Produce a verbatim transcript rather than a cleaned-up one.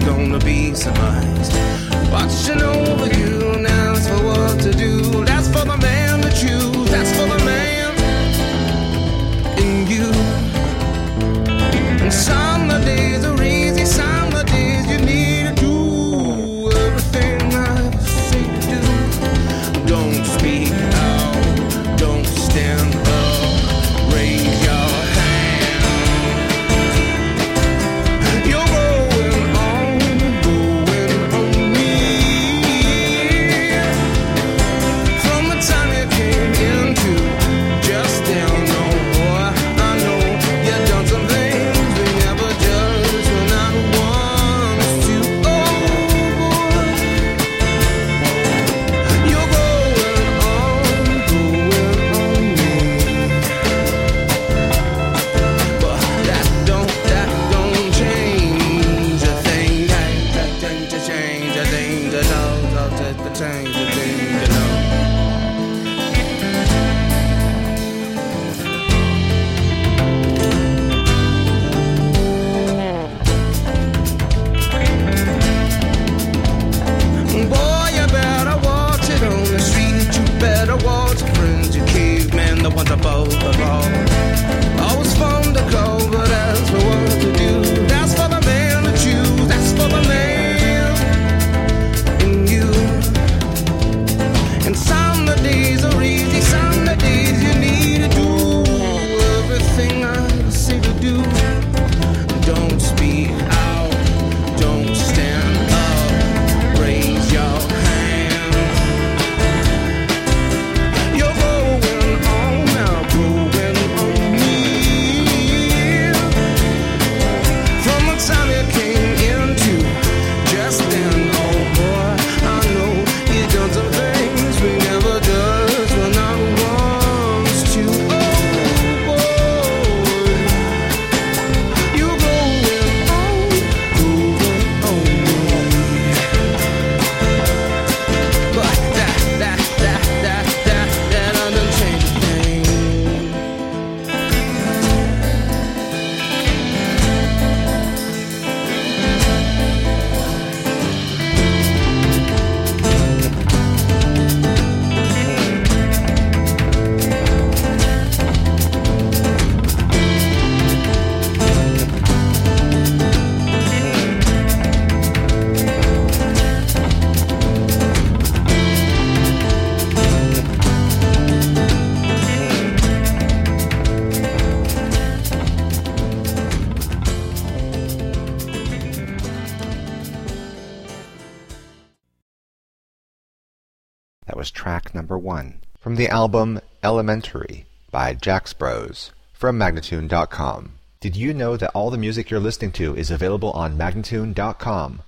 gonna be surprised. Watching over you, now it's for what to do. That's for the man to choose, that's for the man in you. And some of the days are easy, some of the days you need to do everything I say to do. Don't speak out, don't stand up, raise your hand. You're going on, going on me. From the time you came into just down, no boy, I know you've done some things we never judged when I was too old. You're going on, going on me. But that don't, that don't change a thing. That, that thing to change a thing to know, to, to change a thing to know. Boy, you better watch it on the street. You better watch your friends, your cavemen, the ones above the law. Always fun to go, but that's for what to do. That's for the man to choose, that's for the man in you. And some of the days are easy, some of the days you need to do everything I say to do. Don't speak out, don't stand up, raise your hand. You're going on now, going on me. From the time you came into just then, oh boy, I know you done some things we never does when I was too old. Boy, you're going on, going on me. But that, that, that, that, that, that doesn't change a thing. That was track number one from the album Elementary by Jax Bros from Magnatune dot com. Did you know that all the music you're listening to is available on Magnatune dot com?